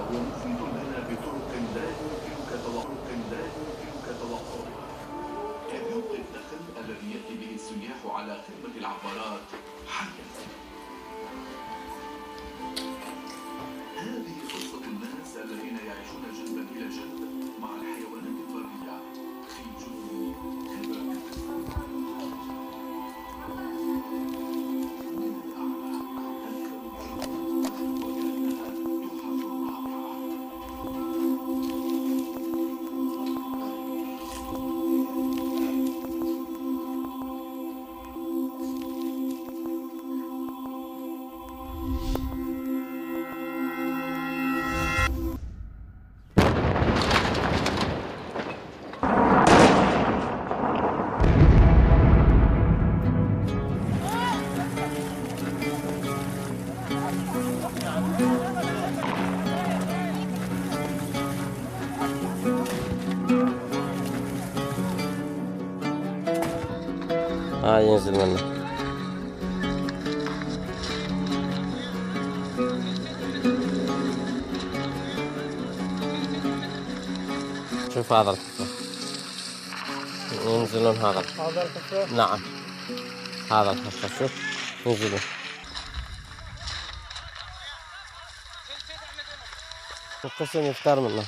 ومفيد لنا بطرق لا يمكنك توقعها، كذوق النخل الذي يأتي به السياح على قمة العبارات حياة. هذه قصة الناس الذين يعيشون جنبا إلى جنب مع الحيوانات البرية في جزر هبة. ينزل منه. شوف هذا الحفرة ينزلون هذا الحفرة. نعم هذا الحفرة شوف ينزلون. القسم يفتر منه.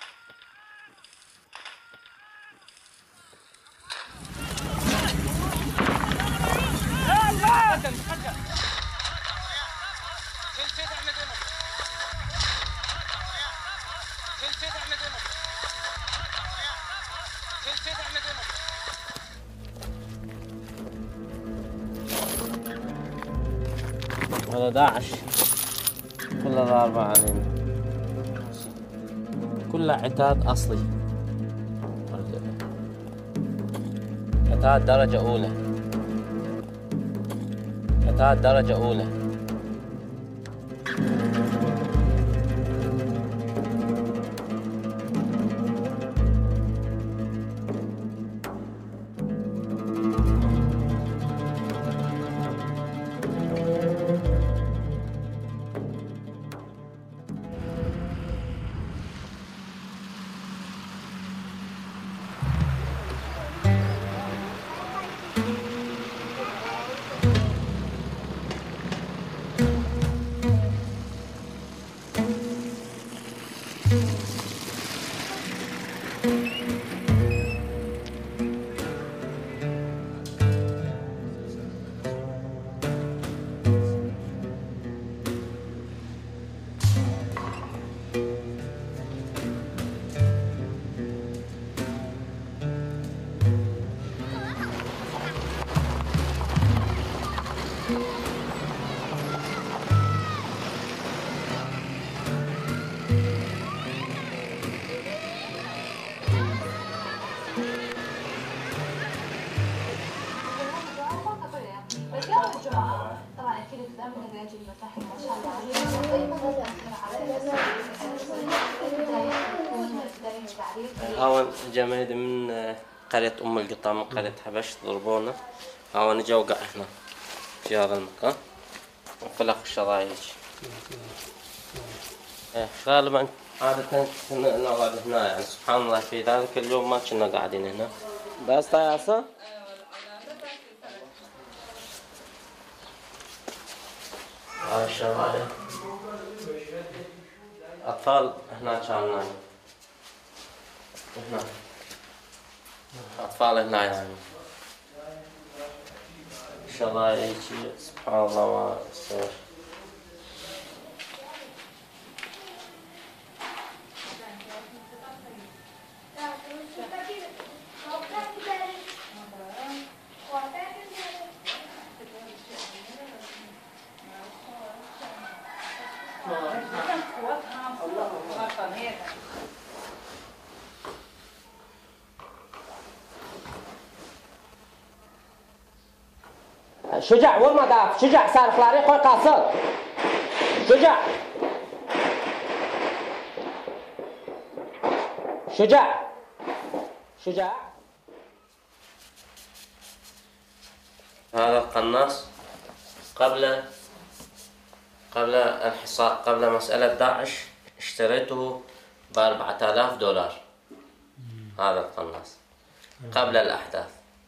هذا داعش كله ضاربة علينا، كله عتاد أصلي، عتاد درجة أولى، عتاد درجة أولى. هاون جماد من قرية أم القطا، من قرية حبش، ضربونا. هاون جا وقع هنا في هذا المكان وفلق الشظايج. غالبا عادة كنا نقعد هنا، يعني سبحان الله في ذلك اليوم ما كنا قاعدين هنا. بس طياسة الشظايج. أطفال هنا كانوا نايم، هنا أطفال هنا يعني شظايج. سبحان الله ما يصير. شجاع وين ما داف، شجاع صار خلاري خوي قاصر، شجاع شجاع شجاع. هذا القناص قبل الحصار، قبل مسألة داعش اشتريته ب$4000 هذا القناص قبل الأحداث.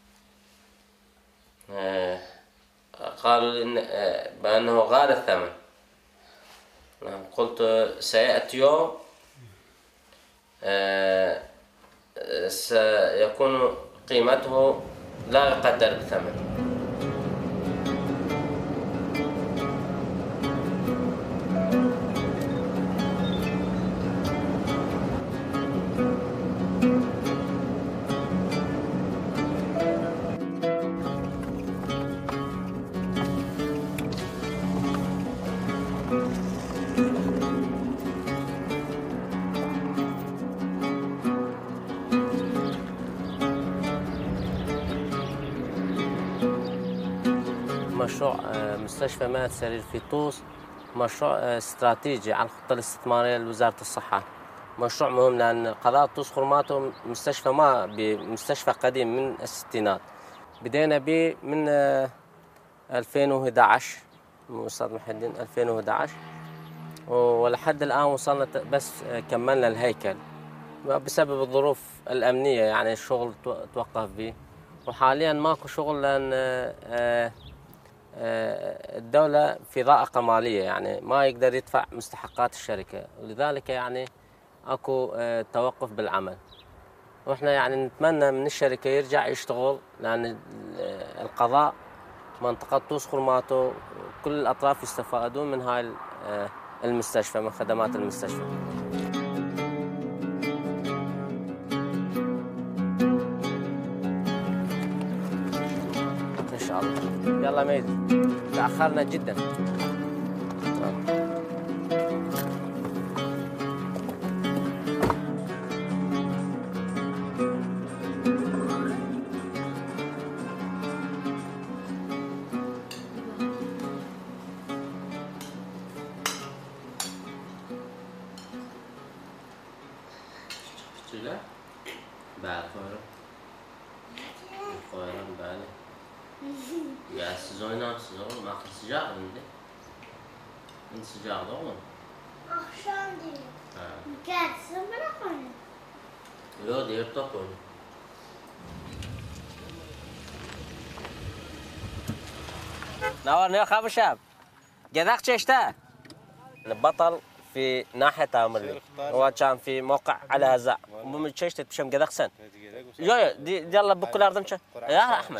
قالوا بأنه غالي الثمن. قلت سيأتي يوم سيكون قيمته لا يقدر بثمن. مشروع مستشفى مهد سرير في طوس مشروع استراتيجي على الخطة الاستثمارية لوزارة الصحة. مشروع مهم لأن قضاء طوس خرماته مستشفى قديم من الستينات. بدينا به من 2011 أستاذ محي الدين 2011 ولحد الآن وصلنا بس كملنا الهيكل بسبب الظروف الأمنية، يعني الشغل توقف به وحاليا ماكو شغل لأن الدولة في ضائقة مالية، يعني ما يقدر يدفع مستحقات الشركة، ولذلك يعني اكو توقف بالعمل. واحنا يعني نتمنى من الشركة يرجع يشتغل لأن القضاء منطقة طوس خرماته كل الأطراف يستفادون من هاي المستشفى، من خدمات المستشفى. إن شاء الله. يلا ميدي، تأخرنا جدا. Sudah? Bakar. Koyalım böyle. Ya siz oynarsınız oğlum. Akıl sıcak mıydı? Sıcak değil mi? Akşam değil. Gelsin bırak onu. Yok, diğer top oyunu. نورني يا خاب الشاب. جذاك شيشته. البطل في ناحية تامرلي. هو كان في موقع على هزاع. من شيشته بشم جذاك سن. يا دي يلا بكل أرض مشى. يا أحمد.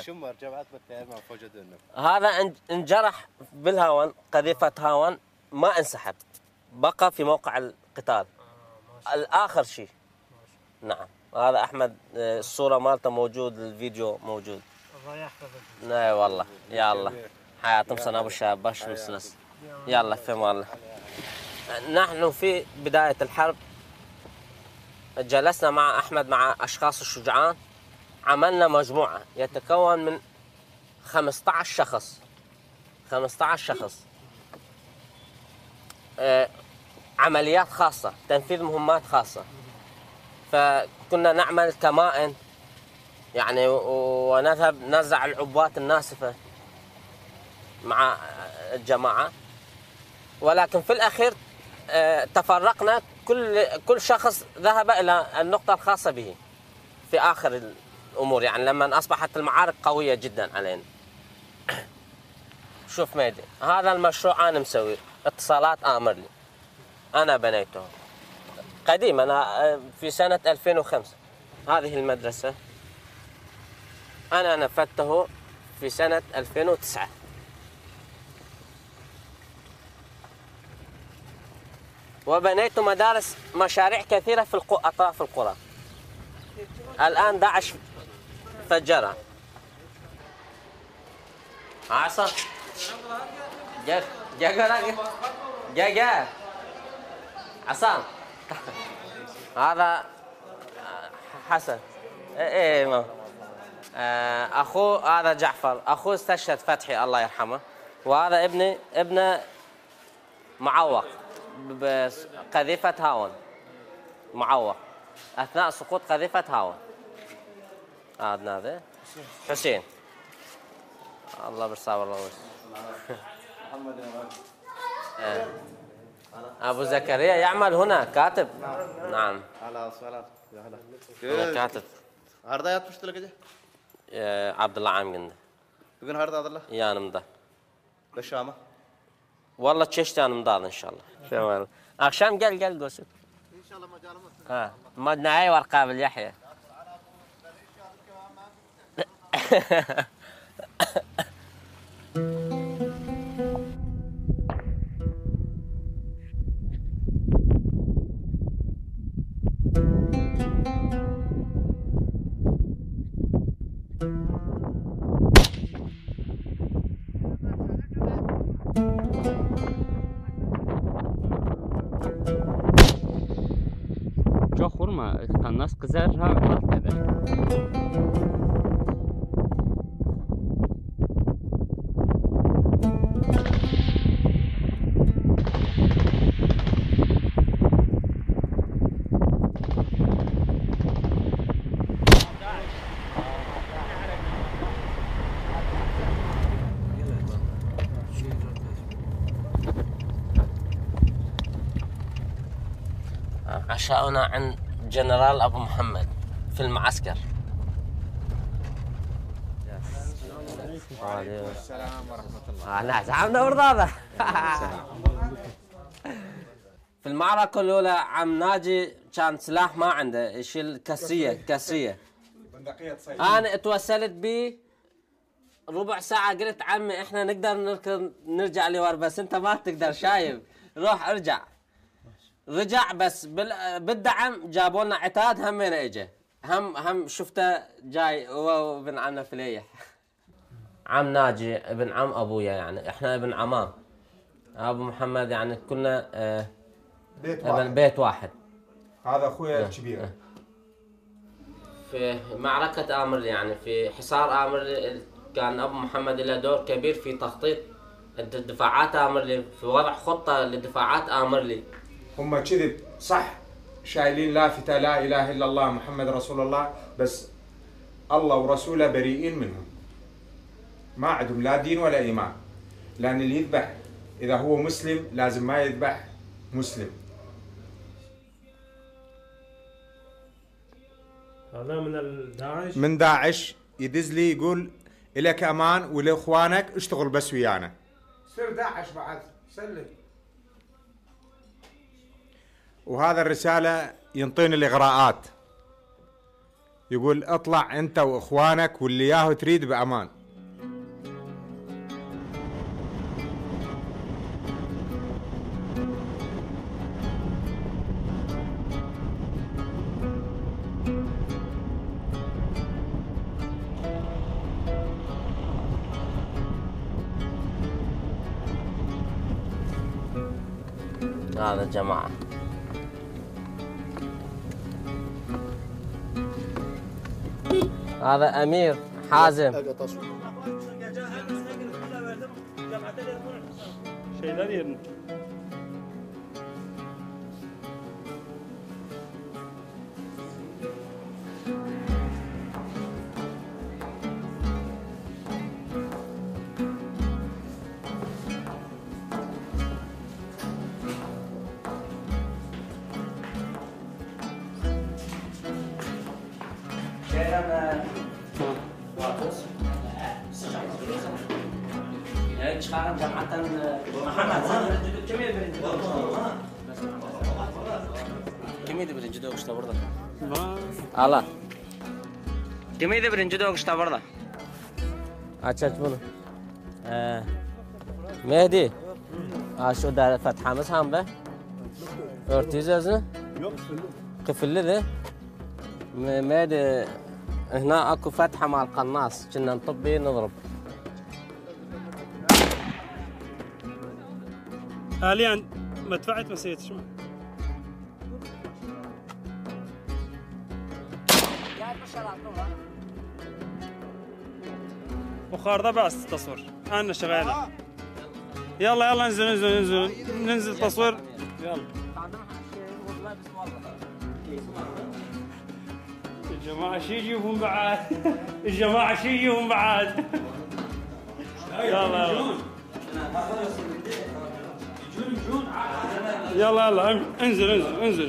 هذا انجرح بالهاون، قذيفة هاون ما انسحب. بقى في موقع القتال. الآخر شيء. نعم. هذا أحمد الصورة مالته موجود، الفيديو موجود. الله يحفظك. لا والله يا الله حياتهم سنة أبو الشاب باش مسلس. يلا في الله. نحن في بداية الحرب جلسنا مع أحمد مع أشخاص الشجعان، عملنا مجموعة يتكون من 15 شخص 15 شخص عمليات خاصة، تنفيذ مهمات خاصة. فكنا نعمل كمائن يعني ونذهب نزع العبوات الناسفة مع الجماعة، ولكن في الأخير تفرقنا، كل شخص ذهب إلى النقطة الخاصة به في آخر الأمور، يعني لما أصبحت المعارك قوية جدا علينا. شوف ميدي، هذا المشروع أنا مسوي اتصالات آمرلي، أنا بنيته قديم، أنا في سنة 2005. هذه المدرسة أنا نفذته في سنة 2009. وبنيت مدارس مشاريع كثيرة في أطراف القرى. الآن داعش فجرها. عصا جا عصام. هذا حسن. ايه ما اخوه هذا جعفر، اخوه استشهد فتحي الله يرحمه، وهذا ابنه معوق بقذيفة هاون، معوق أثناء سقوط قذيفة هاون. هذا حسين. الله بالصبر الله. أبو زكريا يعمل هنا كاتب. نعم. على صلاة يا هلا. كاتب. هردا ياتمش تلقى عبد الله عام قلنا. بقول هردا عبد الله. يا نمضى. بالشامة. والله تشتي أنا مضاد إن شاء الله. شو أخشام قل قوسك. إن شاء الله مجال ما نعي ورقابل يحيى. جو خورما الناس قزارها مرتبة. عشاؤنا عند جنرال أبو محمد في المعسكر. وعليكم السلام ورحمة الله. عمنا برضاضة. في المعركة الأولى عم ناجي كان سلاح ما عنده يشيل كسرية. أنا اتوسلت بي ربع ساعة قلت عمي إحنا نقدر نرجع لورا بس أنت ما تقدر شايب روح ارجع. رجع بس بالدعم جابوا لنا عتاد همين اجى هم شفته جاي هو ابن عمنا فليح. عم ناجي ابن عم ابويا يعني احنا ابن عمام. ابو محمد يعني كنا بيت واحد. هذا اخويا الكبير. في معركة آمرلي يعني في حصار آمرلي كان ابو محمد له دور كبير في تخطيط الدفاعات آمرلي في وضع خطة لدفاعات آمرلي. هم كذب صح شايلين لافتة لا إله إلا الله محمد رسول الله بس الله ورسوله بريئين منهم ما عندهم لا دين ولا إيمان لأن اللي يذبح إذا هو مسلم لازم ما يذبح مسلم. هذا من داعش؟ من داعش يدز لي يقول إلك أمان ولإخوانك اشتغل بس ويانا. سر داعش بعد سلم. وهذا الرسالة ينطيني الإغراءات يقول اطلع أنت وإخوانك واللي ياهو تريد بأمان. هذا الجماعة هذا أمير حازم. كمية برنجدوق اشتا برضه. الله. كمية برنجدوق اشتا برضه. أشوف منو. مهدي. شو دار فتحة مسهم به. أورتيز أزنه. قفل ذا. مهدي هنا أكو فتحة مع القناص كنا نطبي نضرب. حاليا مدفعت مسيت شو؟ وخارضة بس تصوير أنا شغالة. يلا ننزل تصوير يلا. الجماعة شي يجيبهم بعد. الجماعة شي يجيبهم بعد. يلا يجون يلا يلا انزل انزل انزل.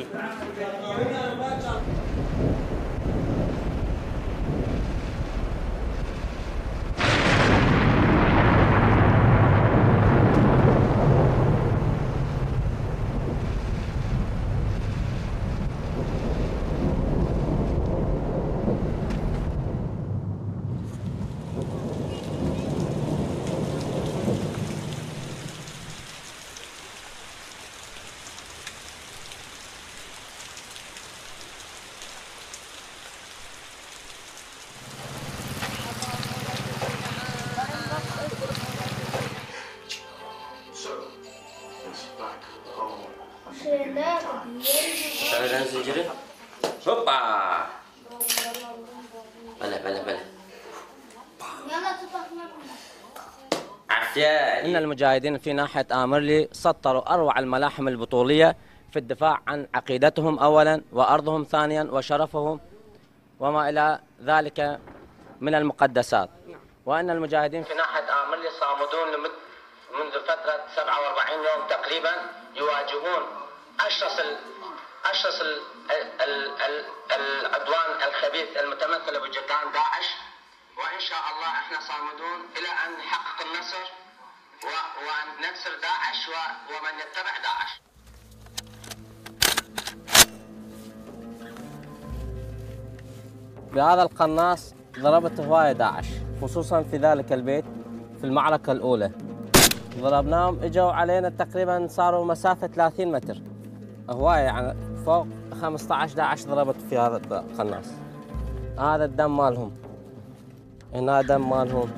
So, it's back home. تعال ننزل جري. هوبا. بلا بلا بلا. يلا تطلع. عافية. إن المجاهدين في ناحية آمرلي سطروا أروع الملاحم البطولية في الدفاع عن عقيدتهم أولا وأرضهم ثانيا وشرفهم وما إلى ذلك من المقدسات. وأن المجاهدين في ناحية آمرلي صامدون منذ فترة 47 يوم تقريبا يواجهون أشرس العدوان الخبيث المتمثل بجدران داعش، وإن شاء الله إحنا صامدون إلى أن نحقق النصر ونكسر داعش ومن يتبع داعش. بهذا القناص ضربت هواية داعش، خصوصا في ذلك البيت في المعركة الأولى ضربناهم، اجوا علينا تقريبا صاروا مسافة 30 متر هواية، يعني فوق 15 داعش ضربت في هذا القناص. هذا الدم مالهم، هنا دم مالهم.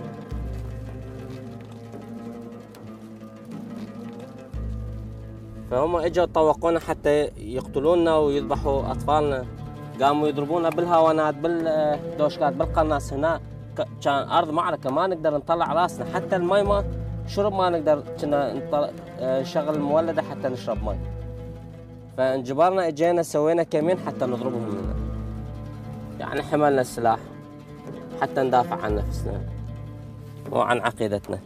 فهم اجوا طوقونا حتى يقتلونا ويذبحوا اطفالنا، قاموا يضربونا بالهاونات بالدوشكات بالقناص. هنا كان ارض معركة ما نقدر نطلع راسنا، حتى المي ما شرب ما نقدر، كنا نشغل المولدة حتى نشرب مي. فانجبرنا اجينا سوينا كمين حتى نضربهم منه، يعني حملنا السلاح حتى ندافع عن نفسنا وعن عقيدتنا.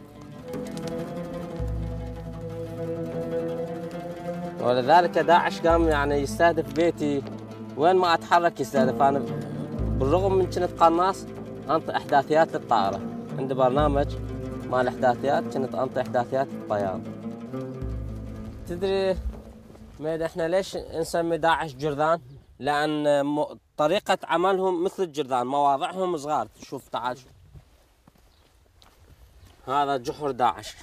ولذلك داعش قام يعني يستهدف بيتي، وين ما اتحرك يستهدف. انا بالرغم من كنت قناص انطي احداثيات للطائرة، عندي برنامج مال احداثيات، كنت انطي احداثيات الطيارة. تدري ميدا احنا ليش نسمي داعش جرذان؟ لان طريقة عملهم مثل الجرذان، مواضعهم صغار. شوف تعال شوف، هذا جحر داعش،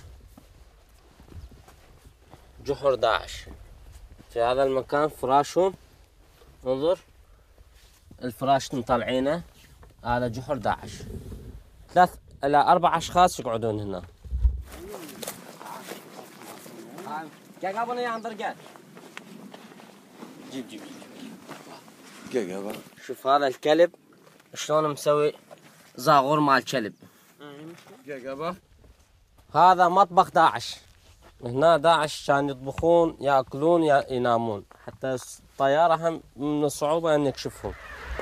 جحر داعش في هذا المكان. فراشهم انظر، الفراش مطلعينه، هذا جحر داعش. 3 إلى 4 أشخاص يقعدون هنا. جيب شوف هذا الكلب شلون مسوي زاغور مال كلب. هذا مطبخ داعش، هنا داعش كان يطبخون ياكلون ينامون، حتى الطيارة هم من الصعوبة ان يكشفهم.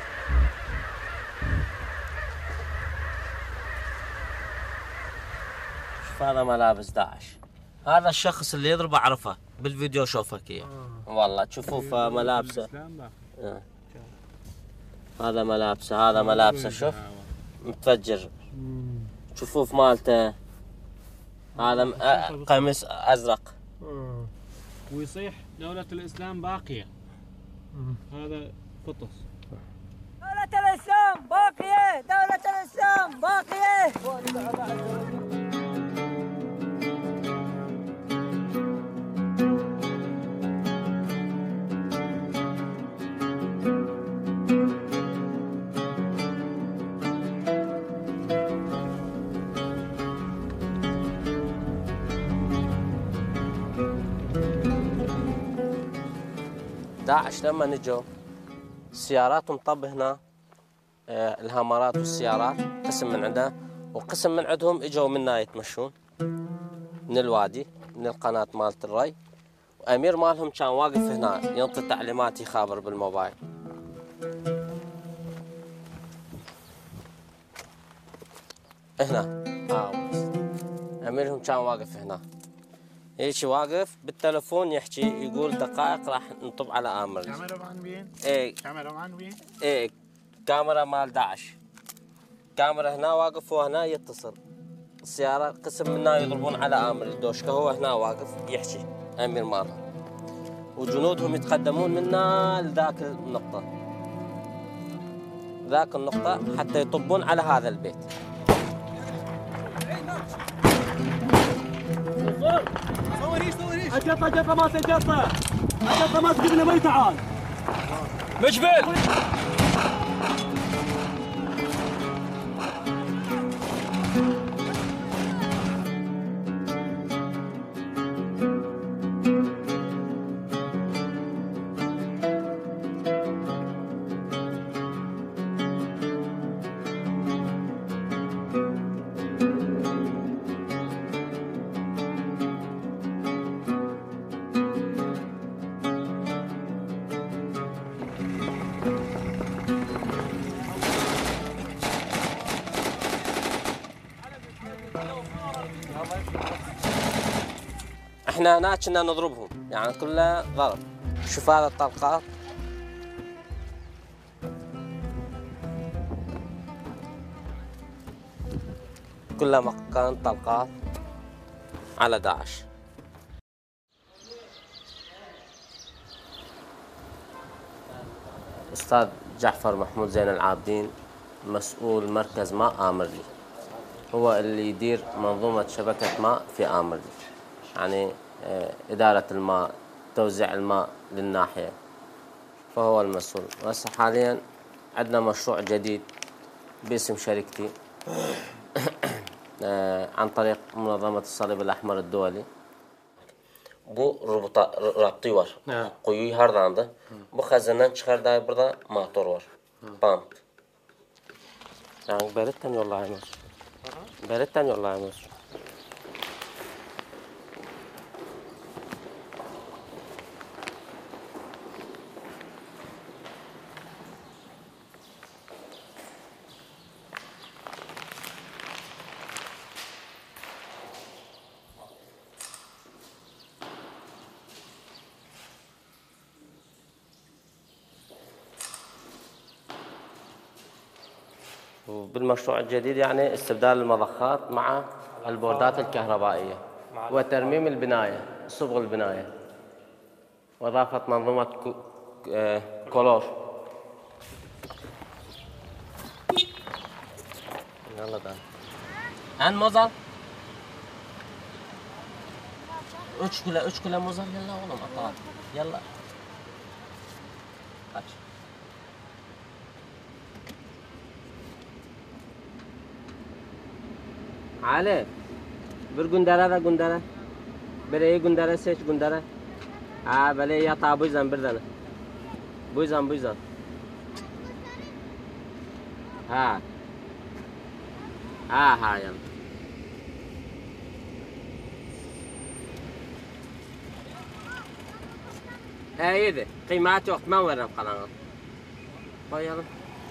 شوف هذا ملابس داعش، هذا الشخص اللي يضرب اعرفه بالفيديو، شوفك اياه والله تشوفوا ملابسه. هذا ملابسه، هذا ملابسه شوف متفجر، شوفوف مالته، هذا قميص ازرق. ويصيح دولة الإسلام باقية. هذا فطس. دولة الإسلام باقية، دولة الإسلام باقية. داعش لما نجوا السيارات مطب هنا، الهامرات والسيارات قسم من عندها، وقسم من عندهم اجوا منا يتمشون من الوادي من القناة مالت الري، وامير مالهم كان واقف هنا ينطي تعليمات يخابر بالموبايل. هنا اميرهم كان واقف هنا هيك واقف بالتلفون يحكي يقول دقائق راح نطب على آمر. كاميرا مان وين؟ ايه كاميرا مان وين؟ ايه كاميرا مال داعش. كاميرا هنا واقف وهنا يتصل. السيارة قسم منا يضربون على آمر الدوشكة، هو هنا واقف يحكي أمير مالها. وجنودهم يتقدمون منا لذاك النقطة. ذاك النقطة حتى يطبون على هذا البيت. أجطة ماس أجطة ماس قبل ما يتعال مجبل. احنا هنا كنا نضربهم، يعني كله ضرب. شوف هذا الطلقات كلها مكان طلقات على داعش. أستاذ جعفر محمود زين العابدين مسؤول مركز ماء آمرلي، هو اللي يدير منظومة شبكة ماء في آمرلي، يعني إدارة الماء، توزيع الماء للناحية، فهو المسؤول. وهسه حاليا عندنا مشروع جديد باسم شركتي عن طريق منظمة الصليب الأحمر الدولي. Bu rabtı var. Kuyuyu hardandı. Bu hazinden çıkardığı burada motor var. Pump. Yani beretten yollayamaz. Beretten yollayamaz. بالمشروع الجديد يعني استبدال المضخات مع البوردات الكهربائية وترميم البناية، صبغ البناية، وإضافة منظومة كولور. يلا ده عن مزر 3 كيلو مزر. يلا والله مطار. يلا علي bir gündere de gündere. Bireyi gündere seç gündere. Ha böyle yatağı bu yüzden bir tane. Bu yüzden. Ha. Ha yani. iyiydi. Kıymet yok. Ben veririm kalanı. Koyalım.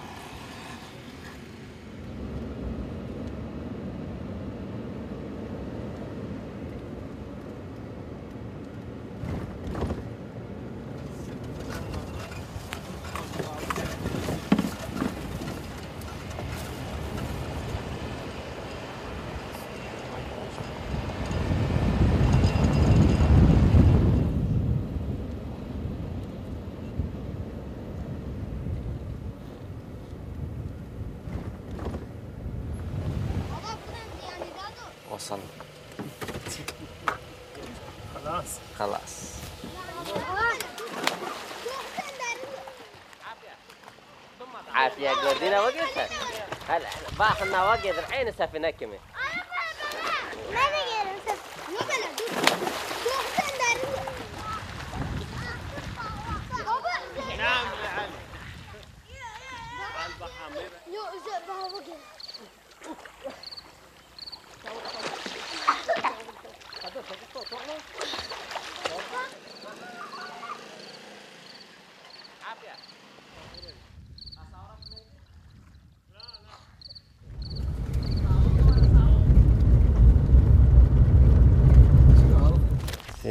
وصل خلاص عافية قدينا وقتها هلا باخنا وقت الحين سفينة كمي نعم يا علي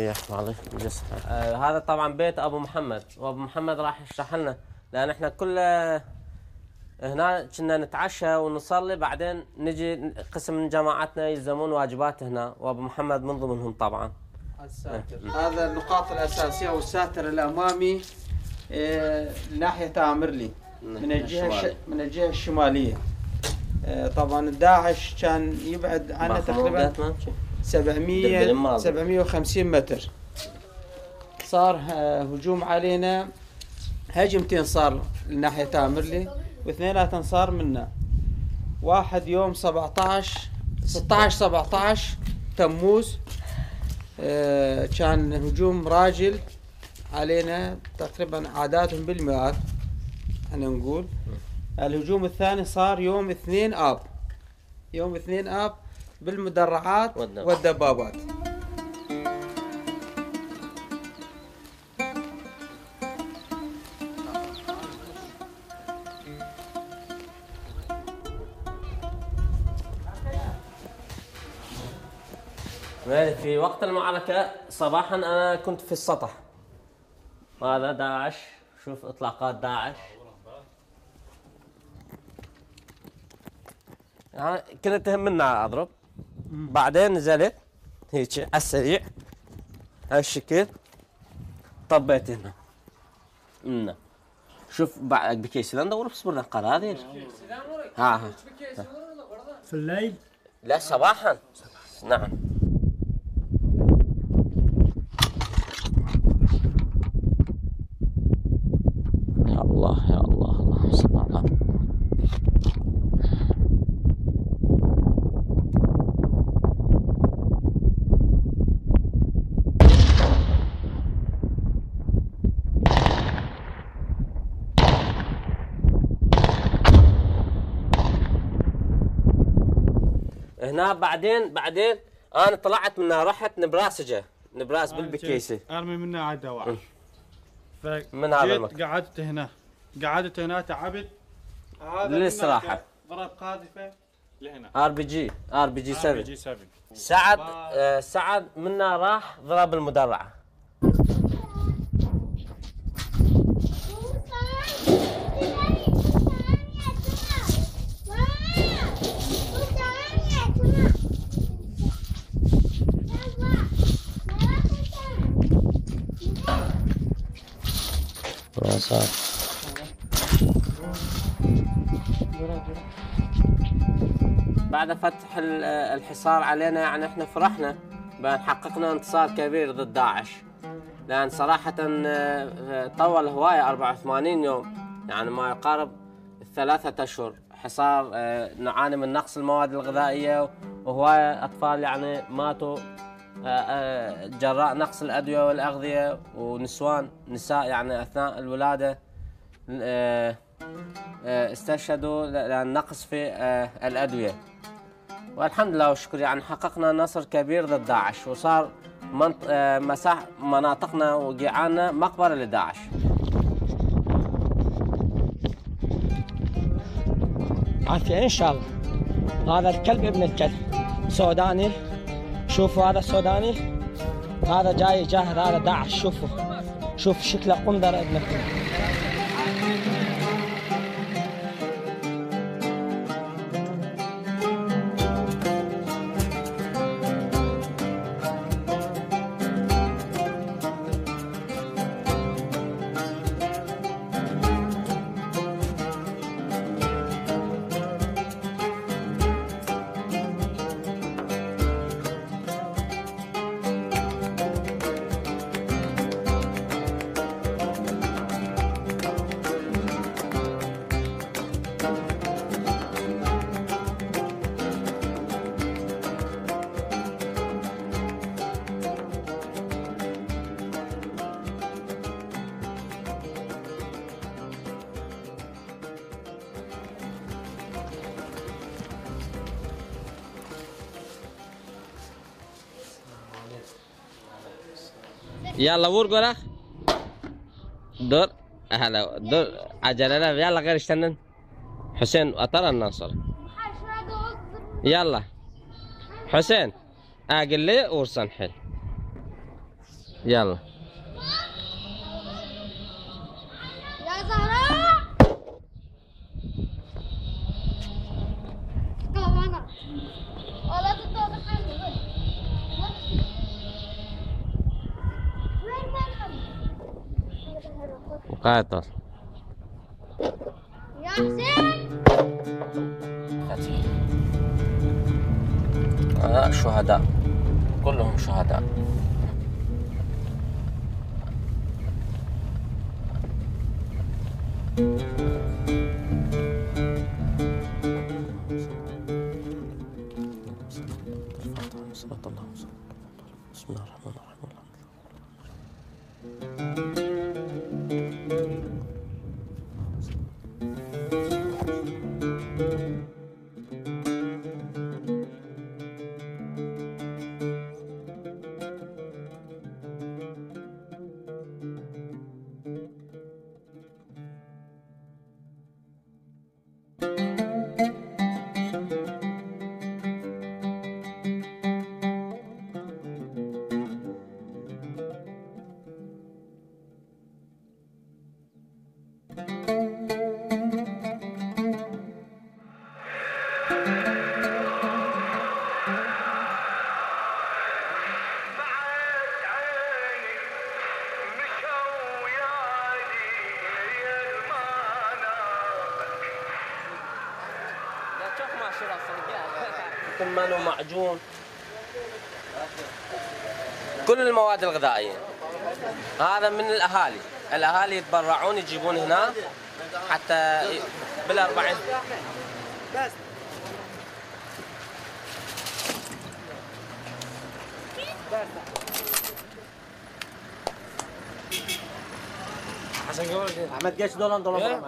وياك معلش هذا طبعا بيت ابو محمد، وابو محمد راح يشرح لنا، لان احنا كل هنا كنا نتعشى ونصلي، بعدين نجي قسم من جماعتنا يلزمون واجبات هنا، وابو محمد من ضمنهم طبعا. الساتر هذا النقاط الاساسيه، والساتر الامامي ناحيه تامرلي من الجهه الشماليه. طبعا داعش كان يبعد عنا تقريبا 750 متر. صار هجوم علينا، هجمتين صار لناحيه تامرلي، واثنيناتهم صار منا. واحد يوم 16 تموز، كان هجوم راجل علينا، تقريبا عاداتهم بالمئات احنا نقول. الهجوم الثاني صار يوم 2 آب، يوم 2 آب بالمدرعات والدبابات. في وقت المعركة صباحا أنا كنت في السطح. هذا داعش، شوف إطلاقات داعش. يعني كنت تهمنا أضرب، بعدين نزلت هيك على السريع هالشكل، طبيت هنا. شوف بعد بكيس ندور بصبرنا قرادير. ها في الليل؟ لا صباحا. نعم. يا الله يا الله، اللهم صل على محمد. هنا بعدين انا طلعت منها، رحت نبراس بالبكيسه، ارمي منها على الدواعش. من هذا المكان قعدت هنا تعبت. هذا للاستراحه. ضرب قاذفه لهنا. ار بي جي 7. سعد منا راح ضرب المدرعه. بعد فتح الحصار علينا، يعني احنا فرحنا بأن حققنا انتصار كبير ضد داعش، لأن صراحة طول هواية 84 يوم، يعني ما يقارب 3 أشهر حصار. نعاني من نقص المواد الغذائية، وهواية أطفال يعني ماتوا جراء نقص الأدوية والأغذية، نساء يعني أثناء الولادة استشهدوا لأن نقص في الأدوية. والحمد لله والشكر، يعني حققنا نصر كبير ضد داعش، وصار مناطقنا وقيعاننا مقبرة لداعش. عافية إن شاء الله. هذا الكلب ابن الكلب سوداني، شوفوا هذا السوداني، هذا جاي جاهز، هذا داعش. شوف شكله قندر ابن الكلب. يلا ورقة دور هلا دور عجلة، يلا غير اشتنن حسين أطر الناصر. يلا حسين أقل لي ورصن حل. يلا. يا زهراء كمان ولا تطلع حلو وين قاطر يا حسين شهداء كلهم شهداء. بسم الله الرحمن الرحيم. كمان ومعجون، كل المواد الغذائية. هذا من الأهالي يتبرعون يجيبون هنا حتى بال40. بس حسن قول احمد جيش دولار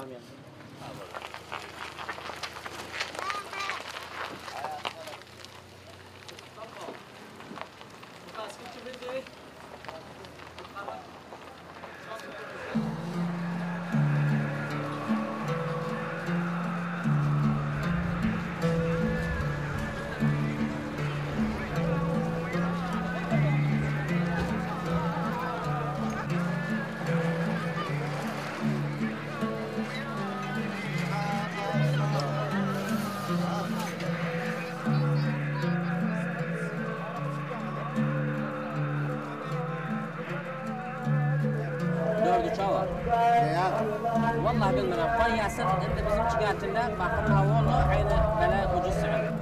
والله بالمنام طي ياسر انت بزمش قاتلنا باخذها والله عين بلاء وجس عندك.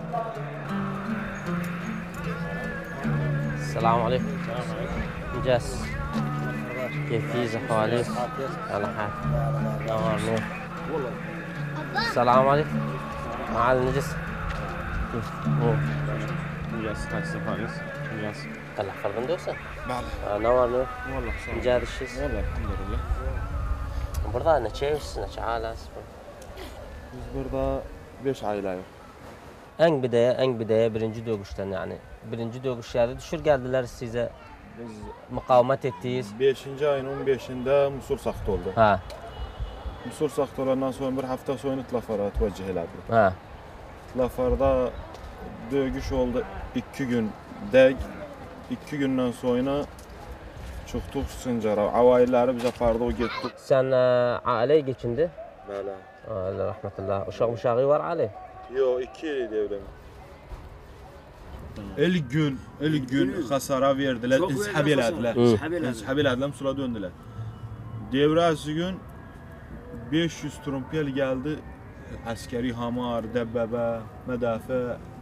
السلام عليكم. السلام عليكم. جاس كيف احوالك؟ على حال. نورني. السلام عليكم. مع النجس. كيف؟ جاس تاكسي خالص. جاس. طلع فرندوسة؟ بله. نورني. والله جاد الشيس. والله الحمد لله. Burada neçe aile? Biz burada 5 aile yok. En bidaya birinci dövüşten yani. Birinci dövüşlerde düşür geldiler size. Biz mukavemet ettiyiz. 5. ayın 15'inde Musul saktı oldu. Ha. Musul saktı olandan sonra bir hafta sonra Tlafar'a teveccüh edildi. Ha. Tlafar'da dövüş oldu 2 gün deg. 2 günden sonra çıktık Sincar'a. Avayları bize apardı o gitti. Sen aileye geçindi? Bəli. Allah rahmetullah. Uşağı var Ali? Yok 2 devrim. 50 gün hasara verdiler, inshab elədilər. İnshab elədilər, Musula döndülər. Devrəsi gün 500 trumpel gəldi, əskəri hamar, dəbbəbə, mədafə.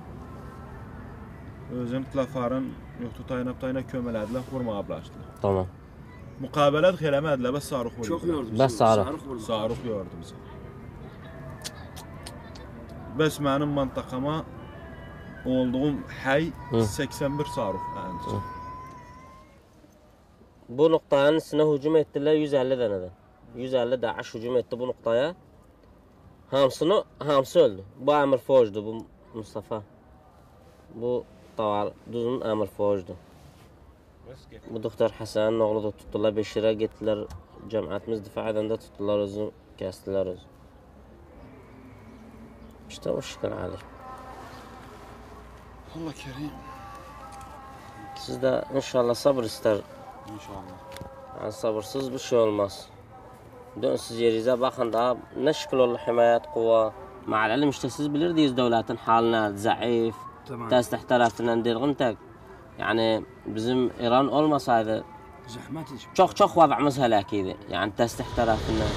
Özün Tlafarın yoxdu tayına kömələdilər, vurmağa başladılar. Tamam. Müqabələt eləmədilər, bəs sarıq vurdu. Çox yordu. Bəs sarıq yordu bizi. Bəs mənim məntəqama olduğum həy 81 sarıq məncə. Bu noktanın üstüne hücum ettiler 150 deneden. 150 Daesh hücum etti bu noktaya. Hamsı öldü. Bu Amir Foj'du, bu Mustafa. Bu Duzun Amir Foj'du. Bu Doktor Hasan'ın oğlu da tuttular, Beşir'e gittiler. Cemaatimiz difaa edende tuttular, özünü kestiler özü. İşte o şükür Ali. Allah kerim. Siz de inşallah sabır ister İnşallah. Yani sabırsız bir şey olmaz. Dönsüz yerize bakın daha ne şekil olur himayet kuvva. مع العلم işte siz bilirdiniz devletin haline zayıf. Testih tarafından dirgin yani bizim İran olmasaydı çok vazımız helakiydi. Yani testih tarafından.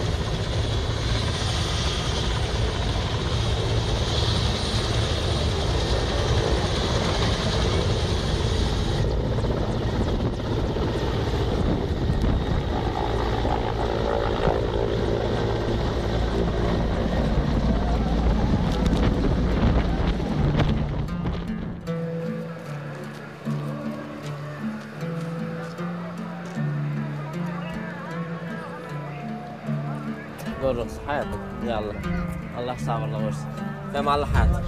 Doğru, hayatım. Ya Allah. Allah sabırla versin. Fem Allah hayatım.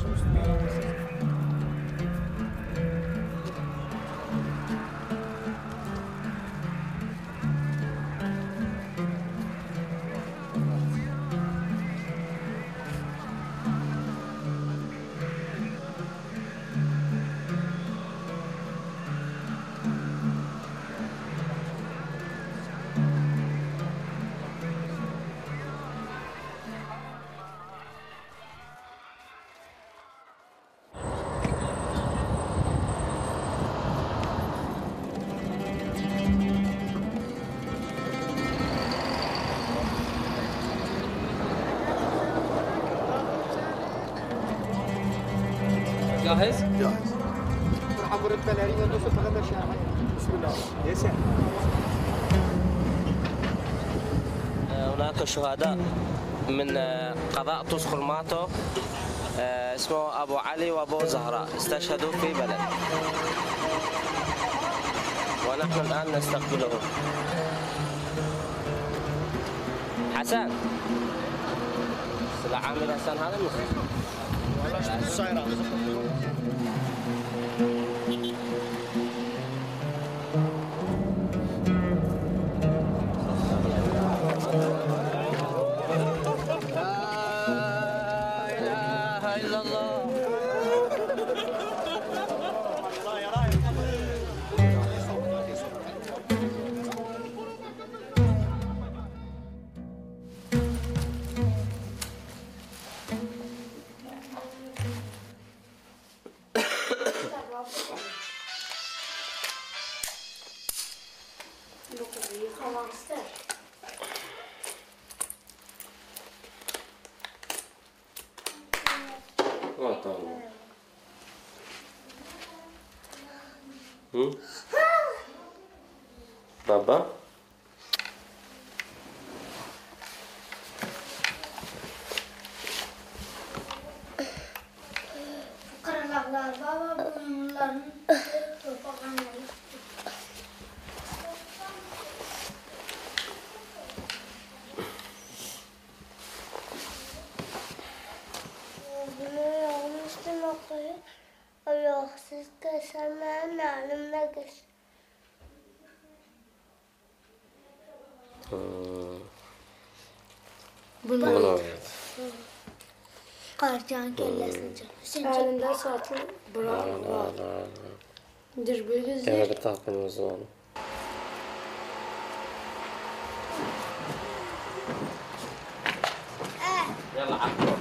جاهز؟ جاهز. مرحبا بالبلارين ندوس بغدا شارع. بسم الله. يا سلام. هناك شهداء من قضاء طوس خرماطو اسمه أبو علي وأبو زهراء استشهدوا في بلد ونحن الآن نستقبلهم. حسن سلاح عامل حسن هذا مسلم الصايرة بابا Karalar baba bunların propagandayı. Bunu yanlıştım okuyup yok siz kesemem malimle geç. Bunu Karcan kellesini canım. Elinde satın bırak. Dürbül güzel. كيف بتعرفين وزنه؟ يلا عفوا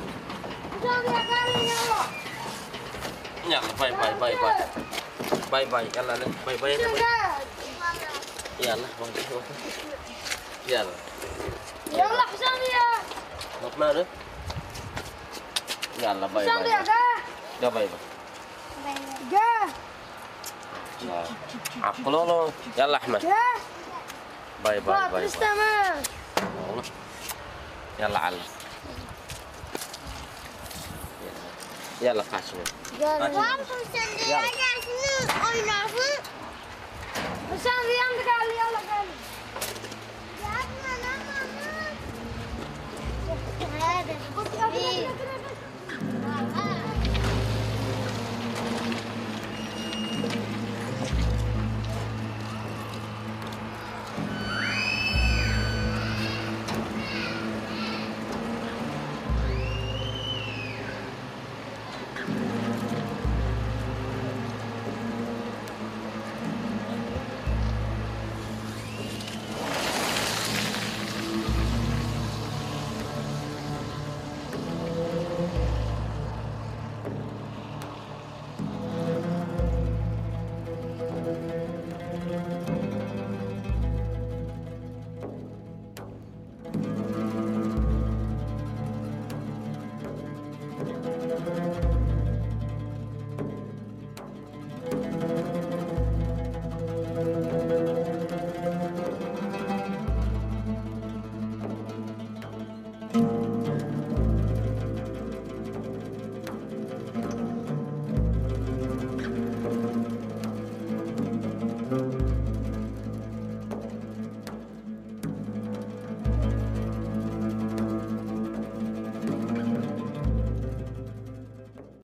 يلا باي باي باي باي باي باي يلا باي باي يلا يلا يلا حسام يا مطمئن يلا باي حسام باي يا يا باي باي جا عقلوا له يلا احمد باي باي باي استمر يلا علم يلا قاشمين يلا حسام يا جاسم oynarsın. Hasan bir yanda gel yalla gel.